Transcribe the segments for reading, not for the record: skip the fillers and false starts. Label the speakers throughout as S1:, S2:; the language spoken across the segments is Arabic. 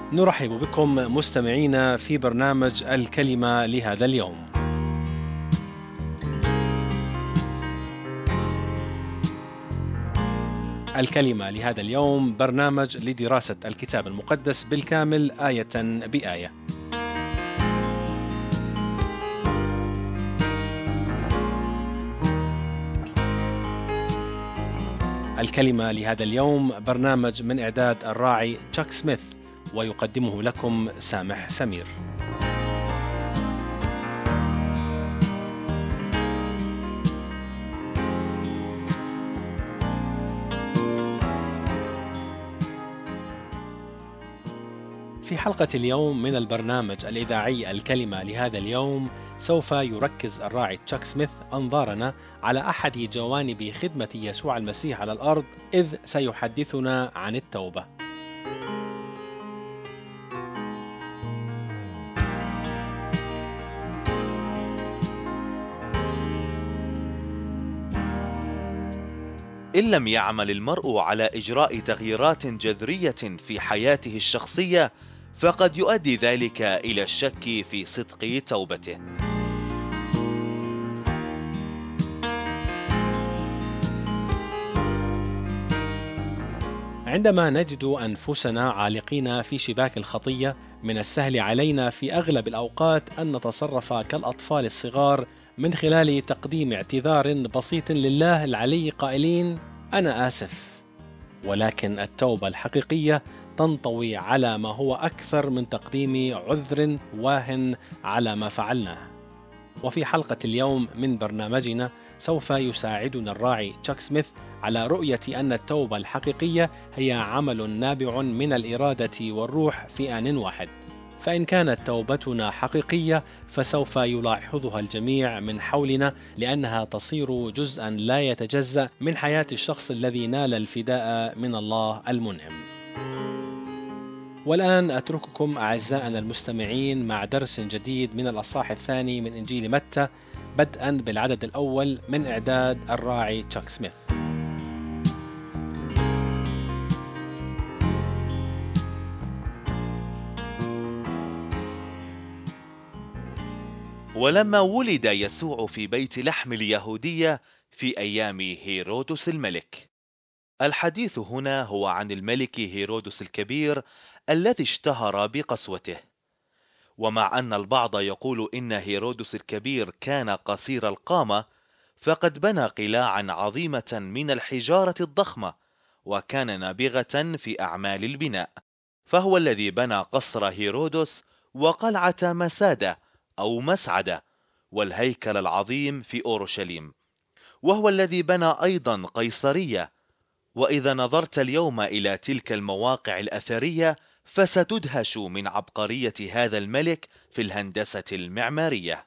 S1: نرحب بكم مستمعينا في برنامج الكلمة لهذا اليوم. الكلمة لهذا اليوم برنامج لدراسة الكتاب المقدس بالكامل آية بآية. الكلمة لهذا اليوم برنامج من إعداد الراعي تشاك سميث، ويقدمه لكم سامح سمير. في حلقة اليوم من البرنامج الإذاعي الكلمة لهذا اليوم، سوف يركز الراعي تشاك سميث أنظارنا على أحد جوانب خدمة يسوع المسيح على الأرض، إذ سيحدثنا عن التوبة.
S2: إن لم يعمل المرء على إجراء تغييرات جذرية في حياته الشخصية، فقد يؤدي ذلك إلى الشك في صدق توبته.
S1: عندما نجد أنفسنا عالقين في شباك الخطية، من السهل علينا في أغلب الأوقات أن نتصرف كالأطفال الصغار من خلال تقديم اعتذار بسيط لله العلي قائلين: أنا آسف. ولكن التوبة الحقيقية تنطوي على ما هو أكثر من تقديم عذر واهٍ على ما فعلناه. وفي حلقة اليوم من برنامجنا سوف يساعدنا الراعي تشاك سميث على رؤية أن التوبة الحقيقية هي عمل نابع من الإرادة والروح في آن واحد. فإن كانت توبتنا حقيقية فسوف يلاحظها الجميع من حولنا، لأنها تصير جزءا لا يتجزأ من حياة الشخص الذي نال الفداء من الله المنعم. والآن أترككم أعزائنا المستمعين مع درس جديد من الأصحاح الثاني من إنجيل متى، بدءا بالعدد الأول من إعداد الراعي تشاك سميث.
S2: ولما ولد يسوع في بيت لحم اليهودية في أيام هيرودس الملك. الحديث هنا هو عن الملك هيرودس الكبير الذي اشتهر بقسوته. ومع أن البعض يقول إن هيرودس الكبير كان قصير القامة، فقد بنى قلاعا عظيمة من الحجارة الضخمة، وكان نابغة في أعمال البناء. فهو الذي بنى قصر هيرودس وقلعة مسادة أو مسعدة والهيكل العظيم في أورشليم، وهو الذي بنى أيضا قيصرية. وإذا نظرت اليوم إلى تلك المواقع الأثرية فستدهش من عبقرية هذا الملك في الهندسة المعمارية.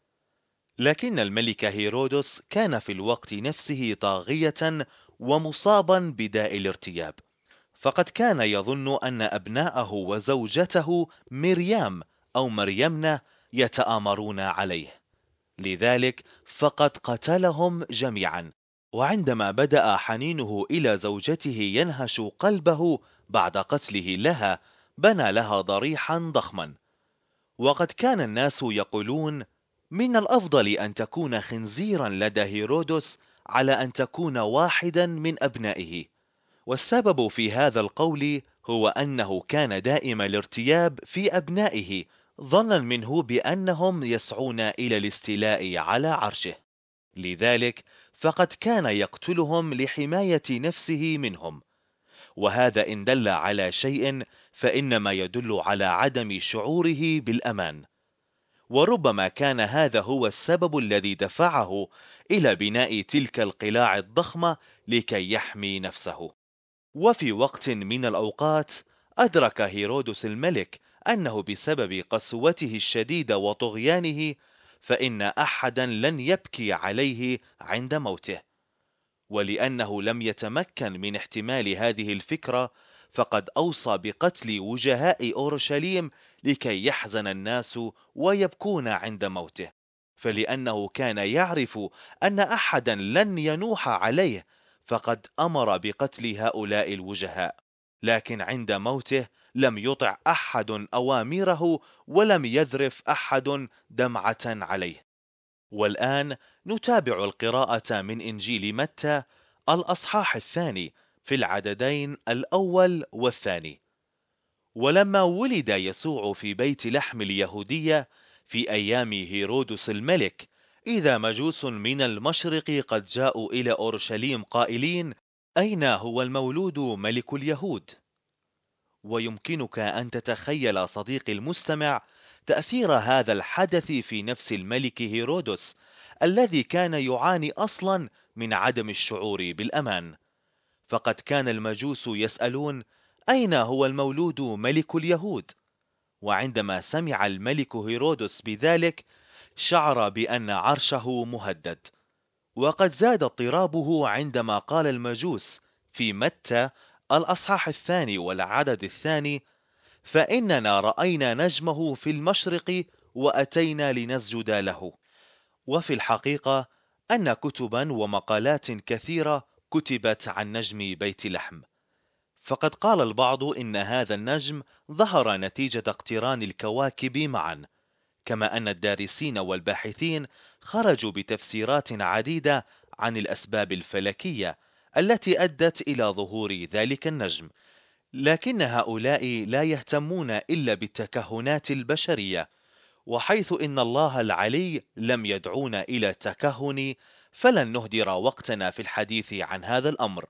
S2: لكن الملك هيرودس كان في الوقت نفسه طاغية ومصابا بداء الارتياب، فقد كان يظن أن أبناءه وزوجته مريم أو مريمنة يتآمرون عليه، لذلك فقد قتلهم جميعا. وعندما بدأ حنينه إلى زوجته ينهش قلبه بعد قتله لها، بنى لها ضريحا ضخما. وقد كان الناس يقولون: من الأفضل أن تكون خنزيرا لدى هيرودس على أن تكون واحدا من أبنائه. والسبب في هذا القول هو أنه كان دائم الارتياب في أبنائه، ظنا منه بأنهم يسعون إلى الاستيلاء على عرشه، لذلك فقد كان يقتلهم لحماية نفسه منهم. وهذا إن دل على شيء فإنما يدل على عدم شعوره بالأمان. وربما كان هذا هو السبب الذي دفعه إلى بناء تلك القلاع الضخمة لكي يحمي نفسه. وفي وقت من الأوقات أدرك هيرودس الملك أنه بسبب قسوته الشديدة وطغيانه فإن أحدا لن يبكي عليه عند موته. ولأنه لم يتمكن من احتمال هذه الفكرة، فقد أوصى بقتل وجهاء أورشليم لكي يحزن الناس ويبكون عند موته. فلأنه كان يعرف أن أحدا لن ينوح عليه، فقد أمر بقتل هؤلاء الوجهاء. لكن عند موته لم يطع أحد أوامره ولم يذرف أحد دمعة عليه. والآن نتابع القراءة من إنجيل متى الأصحاح الثاني في العددين الأول والثاني. ولما ولد يسوع في بيت لحم اليهودية في أيام هيرودس الملك، إذا مجوس من المشرق قد جاءوا إلى أورشليم قائلين: أين هو المولود ملك اليهود؟ ويمكنك أن تتخيل صديقي المستمع تأثير هذا الحدث في نفس الملك هيرودس، الذي كان يعاني أصلا من عدم الشعور بالأمان. فقد كان المجوس يسألون: أين هو المولود ملك اليهود؟ وعندما سمع الملك هيرودس بذلك شعر بأن عرشه مهدد. وقد زاد اضطرابه عندما قال المجوس في متى الأصحاح الثاني والعدد الثاني: فإننا رأينا نجمه في المشرق وأتينا لنسجد له. وفي الحقيقة أن كتبا ومقالات كثيرة كتبت عن نجم بيت لحم. فقد قال البعض إن هذا النجم ظهر نتيجة اقتران الكواكب معا، كما أن الدارسين والباحثين خرجوا بتفسيرات عديدة عن الأسباب الفلكية التي أدت إلى ظهور ذلك النجم. لكن هؤلاء لا يهتمون إلا بالتكهنات البشرية، وحيث إن الله العلي لم يدعونا إلى التكهن فلن نهدر وقتنا في الحديث عن هذا الأمر.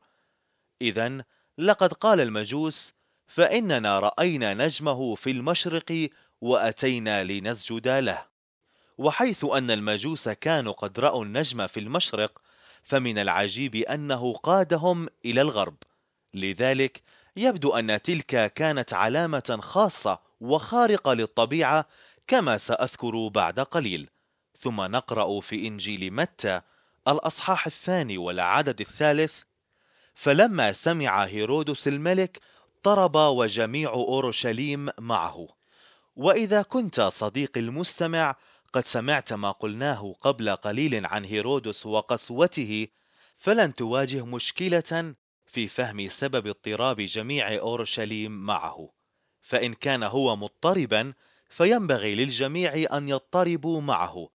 S2: إذن لقد قال المجوس: فإننا رأينا نجمه في المشرق وأتينا لنسجد له. وحيث أن المجوس كانوا قد رأوا النجم في المشرق، فمن العجيب أنه قادهم إلى الغرب. لذلك يبدو أن تلك كانت علامة خاصة وخارقة للطبيعة، كما سأذكر بعد قليل. ثم نقرأ في إنجيل متى الأصحاح الثاني والعدد الثالث: فلما سمع هيرودس الملك اضطرب وجميع أورشليم معه. وإذا كنت صديقي المستمع قد سمعت ما قلناه قبل قليل عن هيرودس وقسوته، فلن تواجه مشكلة في فهم سبب اضطراب جميع أورشليم معه. فإن كان هو مضطربا فينبغي للجميع أن يضطربوا معه.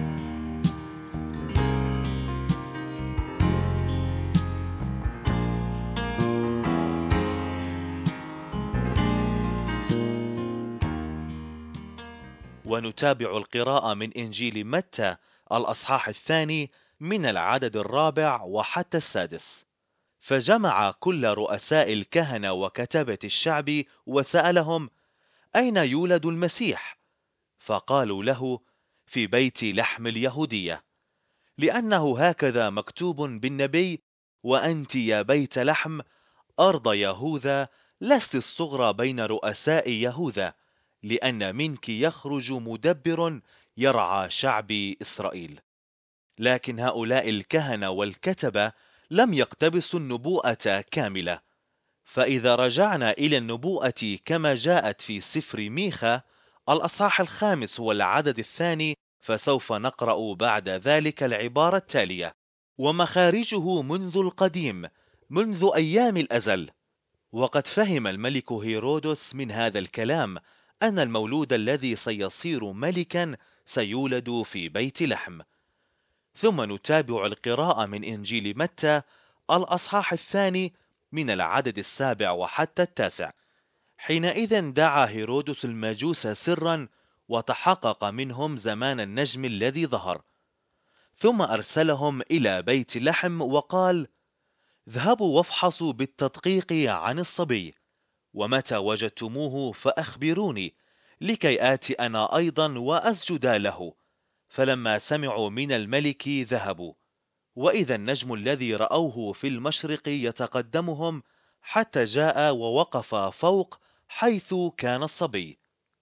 S2: ونتابع القراءة من إنجيل متى الأصحاح الثاني من العدد الرابع وحتى السادس. فجمع كل رؤساء الكهنة وكتبة الشعب وسألهم: أين يولد المسيح؟ فقالوا له: في بيت لحم اليهودية، لأنه هكذا مكتوب بالنبي: وأنت يا بيت لحم أرض يهوذا لست الصغرى بين رؤساء يهوذا، لأن منك يخرج مدبر يرعى شعبي إسرائيل. لكن هؤلاء الكهنة والكتبة لم يقتبسوا النبوءة كاملة. فإذا رجعنا إلى النبوءة كما جاءت في سفر ميخا الأصحاح الخامس والعدد الثاني، فسوف نقرأ بعد ذلك العبارة التالية: ومخارجه منذ القديم، منذ أيام الأزل. وقد فهم الملك هيرودس من هذا الكلام أن المولود الذي سيصير ملكا سيولد في بيت لحم. ثم نتابع القراءة من إنجيل متى الأصحاح الثاني من العدد السابع وحتى التاسع. حينئذ دعا هيرودس المجوس سرا وتحقق منهم زمان النجم الذي ظهر، ثم أرسلهم إلى بيت لحم وقال: اذهبوا وافحصوا بالتدقيق عن الصبي، ومتى وجدتموه فأخبروني، لكي آتي أنا أيضا وأسجد له. فلما سمعوا من الملك ذهبوا، وإذا النجم الذي رأوه في المشرق يتقدمهم حتى جاء ووقف فوق حيث كان الصبي.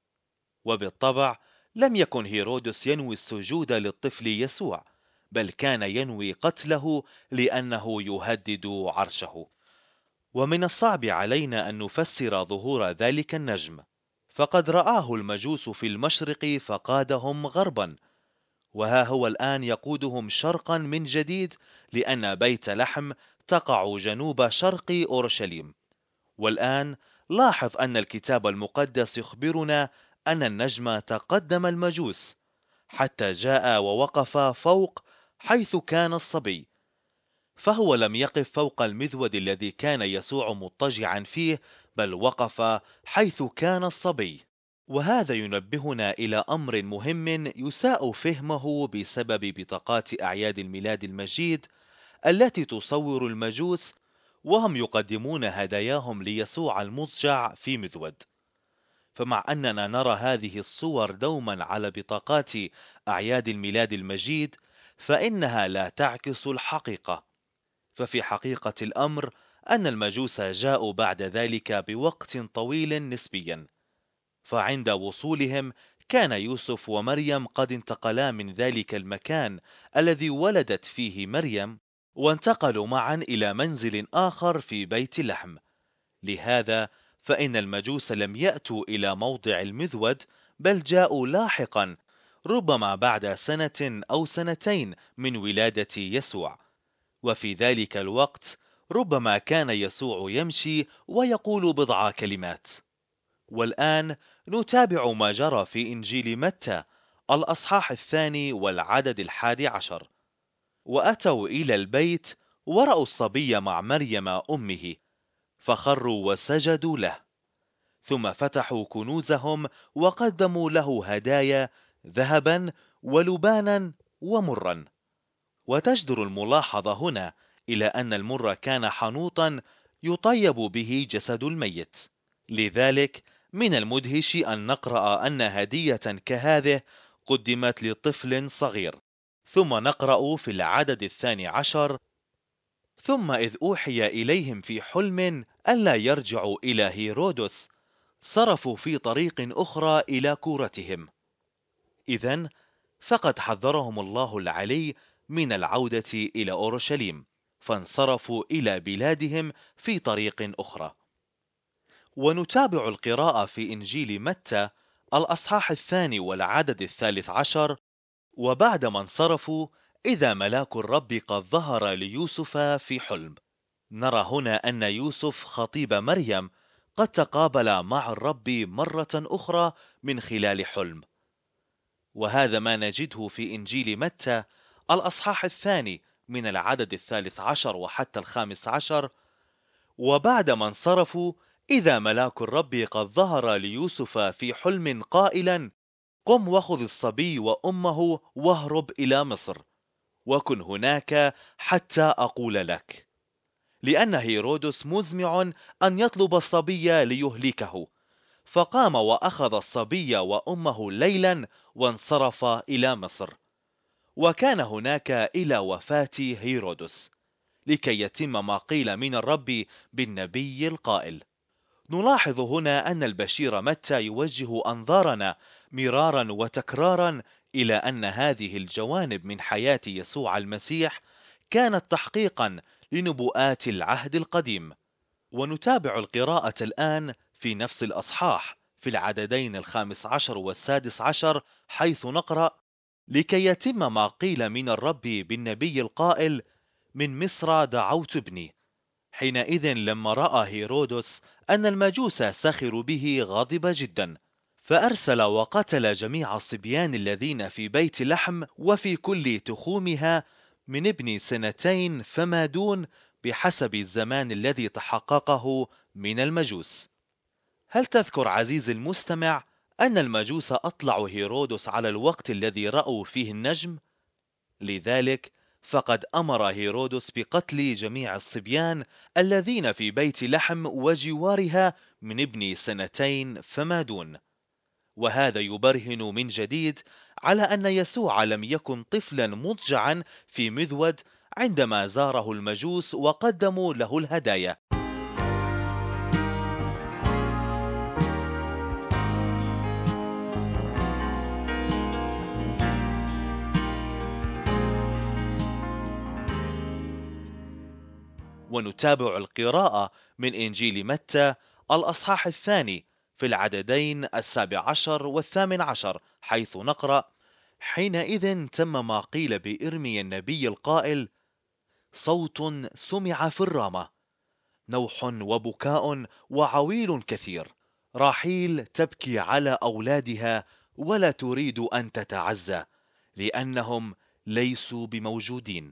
S2: وبالطبع لم يكن هيرودس ينوي السجود للطفل يسوع، بل كان ينوي قتله لأنه يهدد عرشه. ومن الصعب علينا أن نفسر ظهور ذلك النجم، فقد رآه المجوس في المشرق فقادهم غربا، وها هو الآن يقودهم شرقا من جديد، لأن بيت لحم تقع جنوب شرق أورشليم. والآن لاحظ أن الكتاب المقدس يخبرنا أن النجم تقدم المجوس حتى جاء ووقف فوق حيث كان الصبي، فهو لم يقف فوق المذود الذي كان يسوع مضطجعا فيه، بل وقف حيث كان الصبي. وهذا ينبهنا إلى أمر مهم يساء فهمه بسبب بطاقات أعياد الميلاد المجيد التي تصور المجوس وهم يقدمون هداياهم ليسوع المضجع في مذود. فمع أننا نرى هذه الصور دوما على بطاقات أعياد الميلاد المجيد، فإنها لا تعكس الحقيقة. ففي حقيقة الأمر أن المجوس جاءوا بعد ذلك بوقت طويل نسبيا، فعند وصولهم كان يوسف ومريم قد انتقلا من ذلك المكان الذي ولدت فيه مريم، وانتقلوا معا إلى منزل آخر في بيت لحم. لهذا فإن المجوس لم يأتوا إلى موضع المذود، بل جاءوا لاحقا، ربما بعد سنة أو سنتين من ولادة يسوع. وفي ذلك الوقت ربما كان يسوع يمشي ويقول بضع كلمات. والآن نتابع ما جرى في إنجيل متى الأصحاح 2 والعدد 11. وأتوا إلى البيت ورأوا الصبي مع مريم أمه، فخروا وسجدوا له، ثم فتحوا كنوزهم وقدموا له هدايا، ذهبا ولبانا ومرا. وتجدر الملاحظة هنا إلى أن المر كان حنوطا يطيب به جسد الميت. لذلك من المدهش أن نقرأ أن هدية كهذه قدمت لطفل صغير. ثم نقرأ في العدد 12: ثم إذ أوحي إليهم في حلم ألا يرجعوا إلى هيرودس، صرفوا في طريق أخرى إلى كورتهم. إذن فقد حذرهم الله العلي من العودة إلى أورشليم، فانصرفوا إلى بلادهم في طريق أخرى. ونتابع القراءة في إنجيل متى الأصحاح 2 والعدد 13: وبعدما انصرفوا إذا ملاك الرب قد ظهر ليوسف في حلم. نرى هنا أن يوسف خطيب مريم قد تقابل مع الرب مرة أخرى من خلال حلم. وهذا ما نجده في إنجيل متى الأصحاح 2 من العدد 13 وحتى 15: وبعدما انصرفوا إذا ملاك الرب قد ظهر ليوسف في حلم قائلا: قم وخذ الصبي وأمه واهرب إلى مصر، وكن هناك حتى أقول لك، لأن هيرودس مزمع أن يطلب الصبي ليهلكه. فقام وأخذ الصبي وأمه ليلا وانصرف إلى مصر، وكان هناك إلى وفاة هيرودس، لكي يتم ما قيل من الرب بالنبي القائل. نلاحظ هنا أن البشير متى يوجه أنظارنا مرارا وتكرارا إلى أن هذه الجوانب من حياة يسوع المسيح كانت تحقيقا لنبوءات العهد القديم. ونتابع القراءة الآن في نفس الأصحاح في العددين 15 و16، حيث نقرأ: لكي يتم ما قيل من الرب بالنبي القائل: من مصر دعوت ابني. حينئذ لما رأى هيرودس أن المجوس سخروا به غضب جدا، فأرسل وقتل جميع الصبيان الذين في بيت لحم وفي كل تخومها من ابن سنتين فما دون، بحسب الزمان الذي تحققه من المجوس. هل تذكر عزيزي المستمع أن المجوس أطلعوا هيرودس على الوقت الذي رأوا فيه النجم؟ لذلك فقد أمر هيرودس بقتل جميع الصبيان الذين في بيت لحم وجوارها من ابن سنتين فما دون. وهذا يبرهن من جديد على أن يسوع لم يكن طفلا مضجعا في مذود عندما زاره المجوس وقدموا له الهدايا. ونتابع القراءة من إنجيل متى الأصحاح 2 في العددين 17 و18، حيث نقرأ: حينئذ تم ما قيل بإرميا النبي القائل: صوت سمع في الرامة، نوح وبكاء وعويل كثير. راحيل تبكي على أولادها ولا تريد أن تتعزى لأنهم ليسوا بموجودين.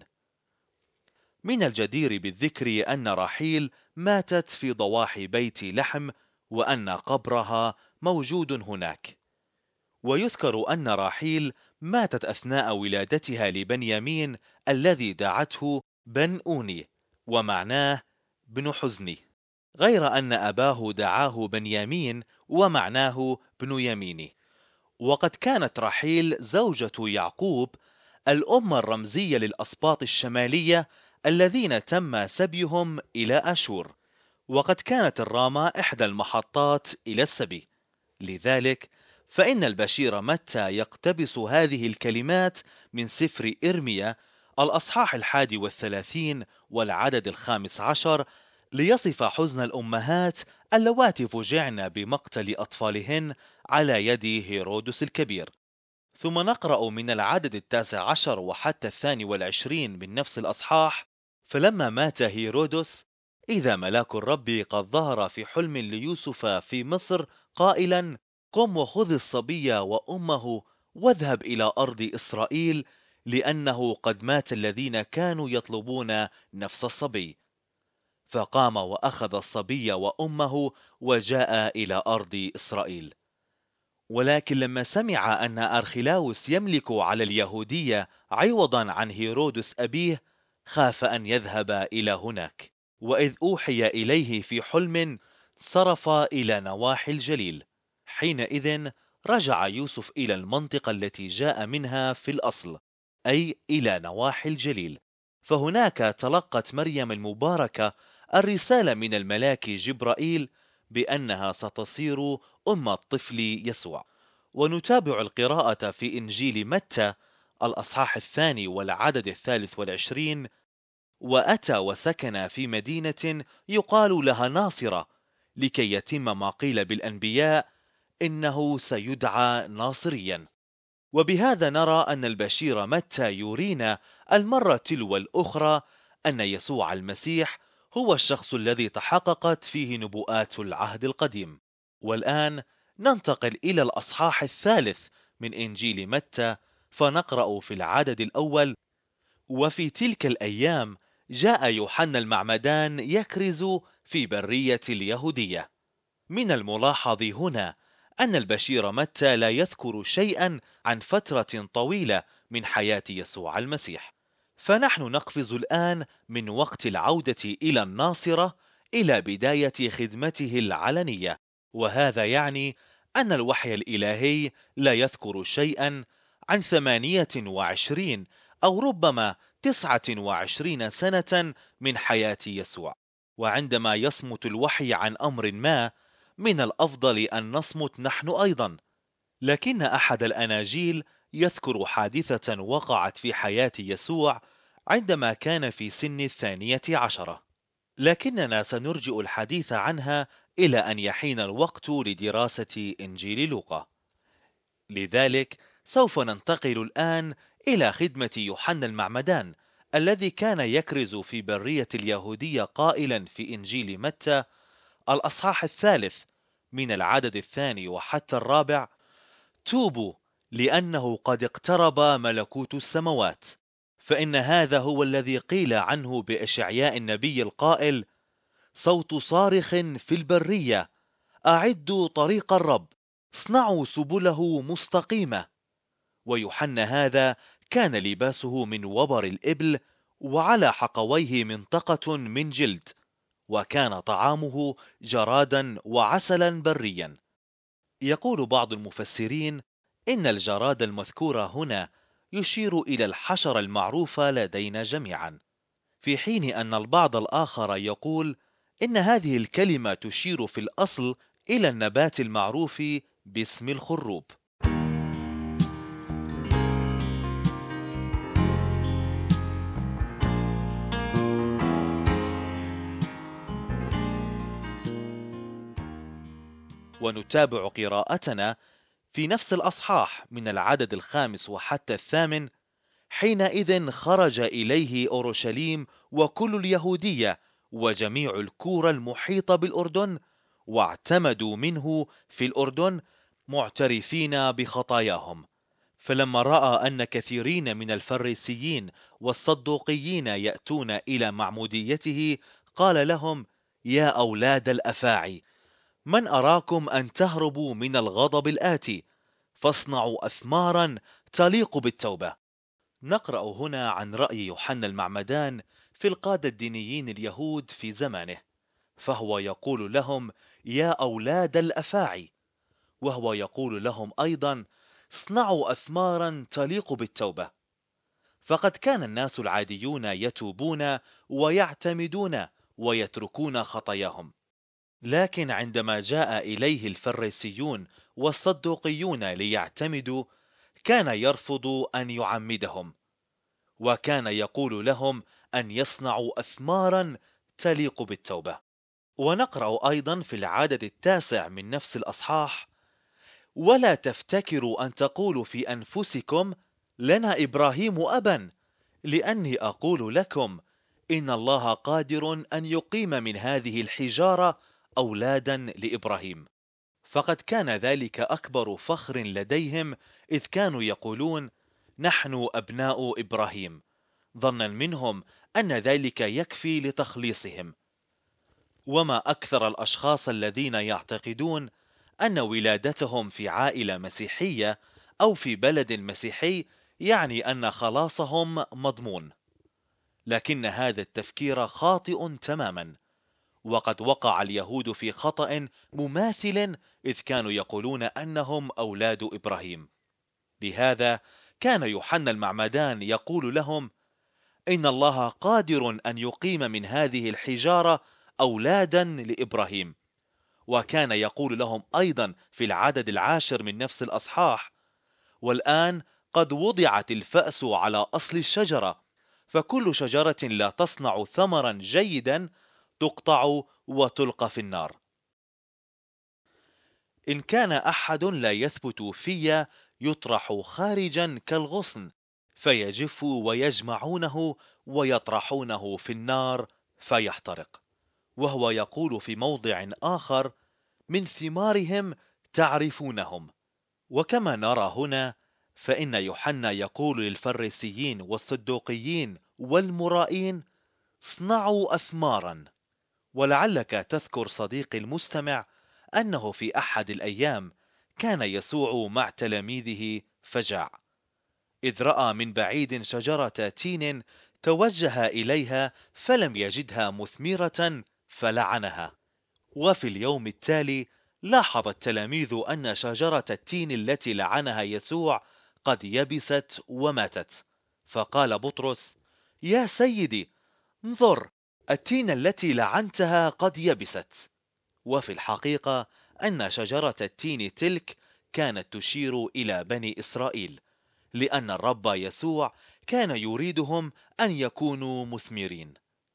S2: من الجدير بالذكر أن راحيل ماتت في ضواحي بيت لحم، وأن قبرها موجود هناك. ويذكر أن راحيل ماتت أثناء ولادتها لبنيامين الذي دعته بن أوني، ومعناه بن حزني، غير أن أباه دعاه بنيامين ومعناه بن يميني. وقد كانت راحيل زوجة يعقوب الأم الرمزية للأسباط الشمالية الذين تم سبيهم إلى أشور، وقد كانت الرامة إحدى المحطات إلى السبي. لذلك فإن البشير متى يقتبس هذه الكلمات من سفر إرميا الأصحاح 31 والعدد 15 ليصف حزن الأمهات اللواتي فجعن بمقتل أطفالهن على يد هيرودس الكبير. ثم نقرأ من العدد 19 وحتى 22 من نفس الأصحاح: فلما مات هيرودس، إذا ملاك الرب قد ظهر في حلم ليوسف في مصر قائلا: قم وخذ الصبي وأمه واذهب إلى أرض إسرائيل، لأنه قد مات الذين كانوا يطلبون نفس الصبي. فقام وأخذ الصبي وأمه وجاء إلى أرض إسرائيل. ولكن لما سمع أن أرخلاوس يملك على اليهودية عوضا عن هيرودس أبيه، خاف أن يذهب إلى هناك. وإذ أوحي إليه في حلم صرف إلى نواحي الجليل. حينئذ رجع يوسف إلى المنطقة التي جاء منها في الأصل، أي إلى نواحي الجليل. فهناك تلقت مريم المباركة الرسالة من الملاك جبرائيل بأنها ستصير أم الطفل يسوع. ونتابع القراءة في إنجيل متى الأصحاح 2 والعدد 23: وأتى وسكن في مدينة يقال لها ناصرة، لكي يتم ما قيل بالأنبياء: إنه سيدعى ناصريا. وبهذا نرى أن البشير متى يرينا المرة تلو الأخرى أن يسوع المسيح هو الشخص الذي تحققت فيه نبوءات العهد القديم. والآن ننتقل إلى الأصحاح 3 من إنجيل متى، فنقرأ في العدد الأول: وفي تلك الأيام جاء يوحنا المعمدان يكرز في برية اليهودية. من الملاحظ هنا أن البشير متى لا يذكر شيئا عن فترة طويلة من حياة يسوع المسيح. فنحن نقفز الآن من وقت العودة إلى الناصرة إلى بداية خدمته العلنية، وهذا يعني أن الوحي الإلهي لا يذكر شيئا عن 28 أو ربما 29 سنة من حياة يسوع. وعندما يصمت الوحي عن أمر ما، من الأفضل أن نصمت نحن أيضا. لكن أحد الأناجيل يذكر حادثة وقعت في حياة يسوع عندما كان في سن 12، لكننا سنرجئ الحديث عنها إلى أن يحين الوقت لدراسة إنجيل لوقا. لذلك سوف ننتقل الآن إلى خدمة يوحنا المعمدان الذي كان يكرز في برية اليهودية قائلا في إنجيل متى الأصحاح 3 من العدد 2 وحتى 4: توبوا، لأنه قد اقترب ملكوت السماوات. فإن هذا هو الذي قيل عنه بإشعياء النبي القائل: صوت صارخ في البرية، أعدوا طريق الرب، اصنعوا سبله مستقيمة. ويوحنا هذا كان لباسه من وبر الإبل، وعلى حقويه منطقة من جلد، وكان طعامه جرادا وعسلا بريا. يقول بعض المفسرين إن الجراد المذكور هنا يشير إلى الحشرة المعروفة لدينا جميعا، في حين أن البعض الآخر يقول إن هذه الكلمة تشير في الأصل إلى النبات المعروف باسم الخروب. ونتابع قراءتنا في نفس الأصحاح من العدد 5 وحتى 8: حينئذ خرج إليه أورشليم وكل اليهودية وجميع الكور المحيطة بالأردن، واعتمدوا منه في الأردن معترفين بخطاياهم. فلما رأى أن كثيرين من الفريسيين والصدوقيين يأتون إلى معموديته قال لهم: يا أولاد الأفاعي، من أراكم أن تهربوا من الغضب الآتي، فاصنعوا أثمارا تليق بالتوبة. نقرأ هنا عن رأي يوحنا المعمدان في القادة الدينيين اليهود في زمانه، فهو يقول لهم: يا أولاد الأفاعي، وهو يقول لهم أيضا: اصنعوا أثمارا تليق بالتوبة. فقد كان الناس العاديون يتوبون ويعتمدون ويتركون خطاياهم، لكن عندما جاء إليه الفريسيون والصدوقيون ليعتمدوا كان يرفض أن يعمدهم، وكان يقول لهم أن يصنعوا أثمارا تليق بالتوبة. ونقرأ أيضا في العدد 9 من نفس الأصحاح: ولا تفتكروا أن تقولوا في أنفسكم لنا إبراهيم أبا، لأني أقول لكم إن الله قادر أن يقيم من هذه الحجارة أولادا لإبراهيم. فقد كان ذلك أكبر فخر لديهم، إذ كانوا يقولون: نحن أبناء إبراهيم، ظنا منهم أن ذلك يكفي لتخليصهم. وما أكثر الأشخاص الذين يعتقدون أن ولادتهم في عائلة مسيحية أو في بلد مسيحي يعني أن خلاصهم مضمون، لكن هذا التفكير خاطئ تماما. وقد وقع اليهود في خطأ مماثل، إذ كانوا يقولون أنهم أولاد إبراهيم. لهذا كان يوحنا المعمدان يقول لهم: إن الله قادر أن يقيم من هذه الحجارة أولادا لإبراهيم. وكان يقول لهم أيضا في العدد 10 من نفس الأصحاح: والآن قد وضعت الفأس على أصل الشجرة، فكل شجرة لا تصنع ثمرا جيدا تقطع وتلقى في النار. إن كان أحد لا يثبت في يطرح خارجا كالغصن، فيجف ويجمعونه ويطرحونه في النار فيحترق. وهو يقول في موضع آخر: من ثمارهم تعرفونهم. وكما نرى هنا، فإن يوحنا يقول للفريسيين والصدوقيين والمرائين: اصنعوا أثمارا. ولعلك تذكر صديقي المستمع أنه في أحد الأيام كان يسوع مع تلاميذه فجاع، إذ رأى من بعيد شجرة تين توجه إليها فلم يجدها مثمرة فلعنها. وفي اليوم التالي لاحظ التلاميذ أن شجرة التين التي لعنها يسوع قد يبست وماتت، فقال بطرس: يا سيدي، انظر، التين التي لعنتها قد يبست. وفي الحقيقة أن شجرة التين تلك كانت تشير إلى بني إسرائيل، لأن الرب يسوع كان يريدهم أن يكونوا مثمرين.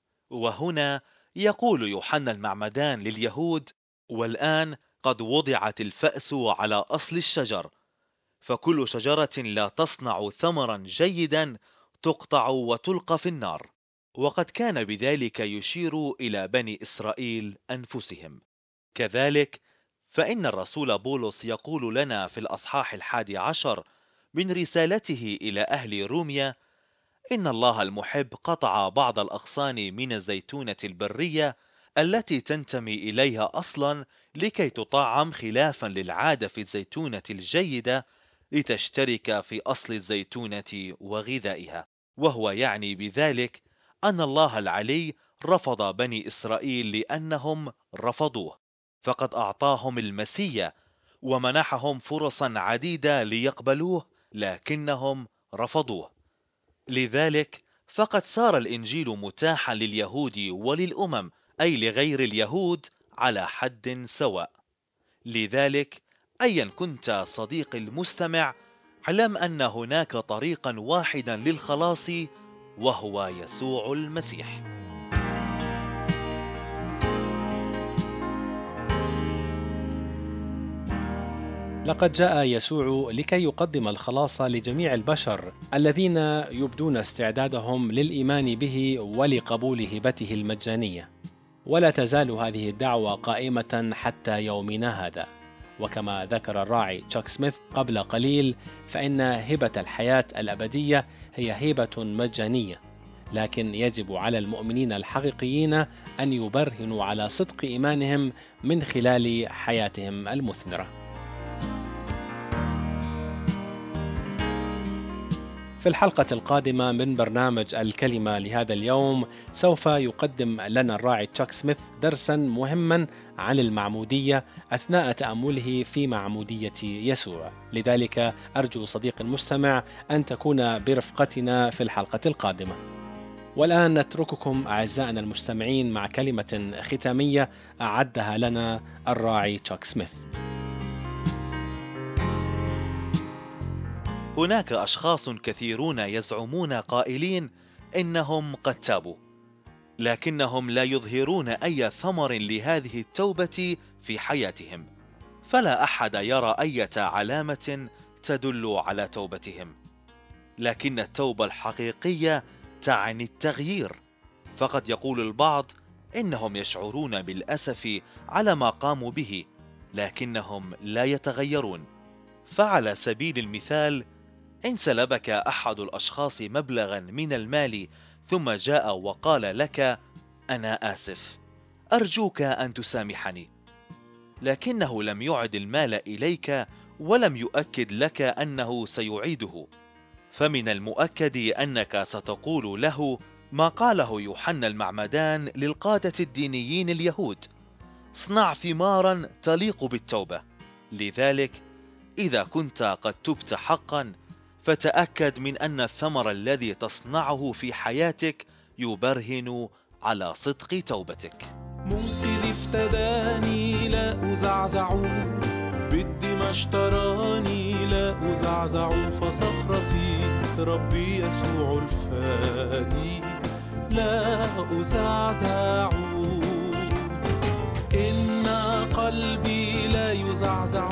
S2: وهنا يقول يوحنا المعمدان لليهود: والآن قد وضعت الفأس على أصل الشجر، فكل شجرة لا تصنع ثمرا جيدا تقطع وتلقى في النار. وقد كان بذلك يشير إلى بني إسرائيل أنفسهم. كذلك فإن الرسول بولس يقول لنا في الأصحاح 11 من رسالته إلى أهل روميا: إن الله المحب قطع بعض الأغصان من الزيتونة البرية التي تنتمي إليها أصلا، لكي تطعم خلافا للعادة في الزيتونة الجيدة، لتشترك في أصل الزيتونة وغذائها. وهو يعني بذلك أن الله العلي رفض بني إسرائيل لأنهم رفضوه، فقد أعطاهم المسيا ومنحهم فرصا عديدة ليقبلوه، لكنهم رفضوه. لذلك فقد صار الإنجيل متاحا لليهود وللأمم، أي لغير اليهود، على حد سواء. لذلك أيا كنت صديقي المستمع، اعلم أن هناك طريقا واحدا للخلاص، وهو يسوع المسيح.
S1: لقد جاء يسوع لكي يقدم الخلاص لجميع البشر الذين يبدون استعدادهم للإيمان به ولقبول هبته المجانية. ولا تزال هذه الدعوة قائمة حتى يومنا هذا. وكما ذكر الراعي تشاك سميث قبل قليل، فإن هبة الحياة الأبدية هي هبة مجانية، لكن يجب على المؤمنين الحقيقيين أن يبرهنوا على صدق إيمانهم من خلال حياتهم المثمرة. في الحلقة القادمة من برنامج الكلمة لهذا اليوم سوف يقدم لنا الراعي تشاك سميث درسا مهما عن المعمودية أثناء تأمله في معمودية يسوع. لذلك أرجو صديق المستمع أن تكون برفقتنا في الحلقة القادمة. والآن نترككم أعزائنا المستمعين مع كلمة ختامية أعدها لنا الراعي تشاك سميث.
S2: هناك أشخاص كثيرون يزعمون قائلين إنهم قد تابوا، لكنهم لا يظهرون أي ثمر لهذه التوبة في حياتهم، فلا أحد يرى أي علامة تدل على توبتهم. لكن التوبة الحقيقية تعني التغيير. فقد يقول البعض إنهم يشعرون بالأسف على ما قاموا به، لكنهم لا يتغيرون. فعلى سبيل المثال، إن سلبك أحد الأشخاص مبلغا من المال ثم جاء وقال لك: أنا آسف، أرجوك أن تسامحني، لكنه لم يعد المال إليك ولم يؤكد لك أنه سيعيده، فمن المؤكد أنك ستقول له ما قاله يوحنا المعمدان للقادة الدينيين اليهود: اصنع ثمارا تليق بالتوبة. لذلك إذا كنت قد تبت حقا، فتأكد من أن الثمر الذي تصنعه في حياتك يبرهن على صدق توبتك.
S3: منقذ افتداني لا أزعزع، بالدم اشتراني لا أزعزع، فصخرتي ربي يسوع الفادي لا أزعزع. إن قلبي لا يزعزع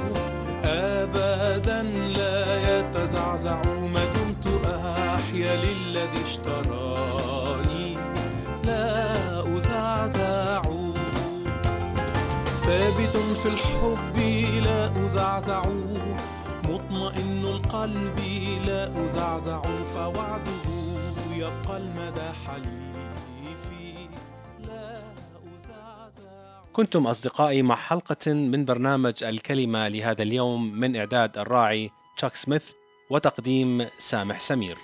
S3: أبدا لا يتزعزع، ما دمت أحيا للذي اشتراني لا أزعزع. ثابت في الحب لا أزعزع، مطمئن القلب لا أزعزع، فوعده يبقى المدى حليفي لا أزعزع.
S1: كنتم أصدقائي مع حلقة من برنامج الكلمة لهذا اليوم من إعداد الراعي تشاك سميث وتقديم سامح سمير.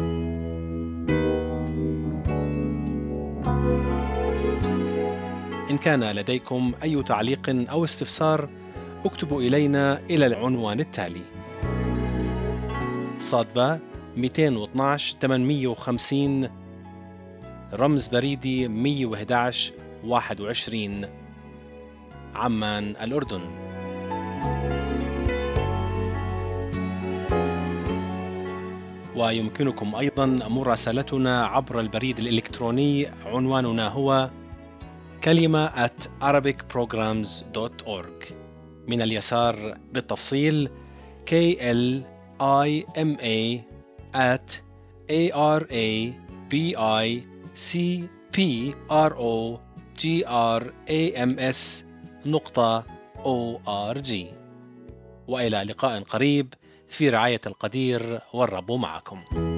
S1: إن كان لديكم أي تعليق أو استفسار اكتبوا إلينا إلى العنوان التالي: صادبة 212 850 رمز بريدي 111 21 عمان الأردن. ويمكنكم أيضا مراسلتنا عبر البريد الإلكتروني، عنواننا هو كلمة @arabicprograms.org. من اليسار بالتفصيل klima@arabicprograms.org. وإلى لقاء قريب في رعاية القدير، والرب معكم.